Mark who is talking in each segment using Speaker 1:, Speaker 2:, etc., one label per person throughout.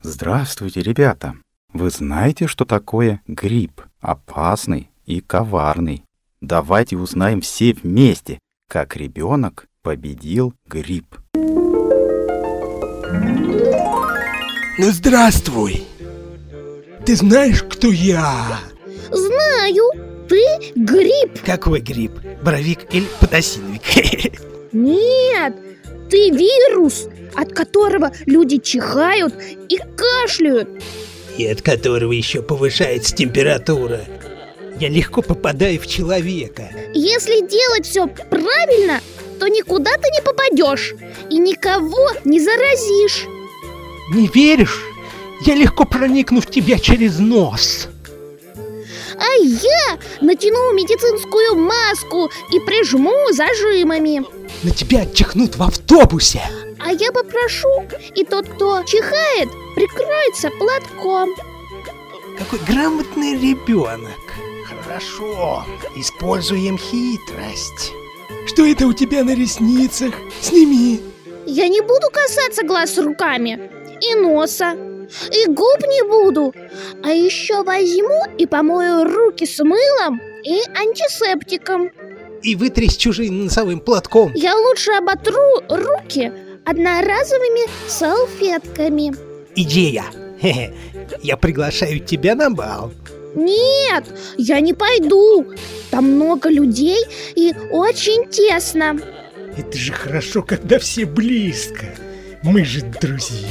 Speaker 1: Здравствуйте, ребята! Вы знаете, что такое грипп? Опасный и коварный. Давайте узнаем все вместе, как ребенок победил грипп.
Speaker 2: Ну, здравствуй! Ты знаешь, кто я?
Speaker 3: Знаю, ты гриб.
Speaker 2: Какой гриб? Боровик или подосиновик?
Speaker 3: Нет, ты вирус, от которого люди чихают и кашляют.
Speaker 2: И от которого еще повышается температура. Я легко попадаю в человека.
Speaker 3: Если делать все правильно, то никуда ты не попадешь и никого не заразишь.
Speaker 2: Не веришь? Я легко проникну в тебя через нос.
Speaker 3: А я натяну медицинскую маску и прижму зажимами.
Speaker 2: На тебя чихнут в автобусе.
Speaker 3: А я попрошу, и тот, кто чихает, прикроется платком.
Speaker 2: Какой грамотный ребенок. Хорошо, используем хитрость. Что это у тебя на ресницах? Сними.
Speaker 3: Я не буду касаться глаз руками и носа, и губ не буду. А еще возьму и помою руки с мылом и антисептиком.
Speaker 2: И вытри с чужим носовым платком.
Speaker 3: Я лучше оботру руки одноразовыми салфетками.
Speaker 2: Идея. Хе-хе. Я приглашаю тебя на бал.
Speaker 3: Нет, я не пойду. Там много людей и очень тесно.
Speaker 2: Это же хорошо, когда все близко. Мы же друзья.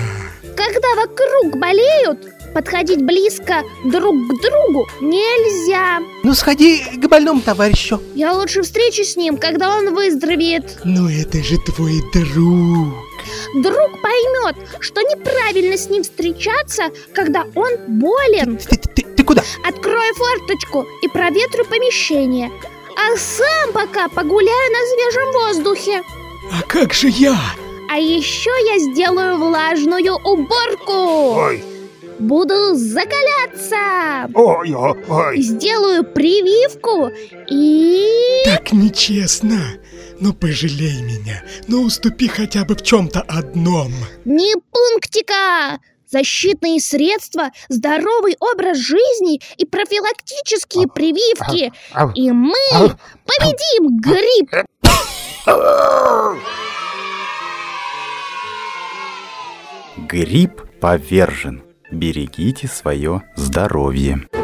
Speaker 3: Когда вокруг болеют, подходить близко друг к другу нельзя.
Speaker 2: Ну сходи к больному товарищу.
Speaker 3: Я лучше встречусь с ним, когда он выздоровеет.
Speaker 2: Ну это же твой друг.
Speaker 3: Друг поймет, что неправильно с ним встречаться, когда он болен.
Speaker 2: Ты куда?
Speaker 3: Открою форточку и проветрю помещение, а сам пока погуляю на свежем воздухе.
Speaker 2: А как же я?
Speaker 3: А еще я сделаю влажную уборку.
Speaker 4: Ой.
Speaker 3: Буду закаляться.
Speaker 4: Ой.
Speaker 3: Сделаю прививку и...
Speaker 2: Так нечестно. Ну пожалей меня, но уступи хотя бы в чем-то одном.
Speaker 3: Не пунктика! Защитные средства, здоровый образ жизни и профилактические прививки. И мы победим грипп!
Speaker 1: Грипп повержен. Берегите свое здоровье.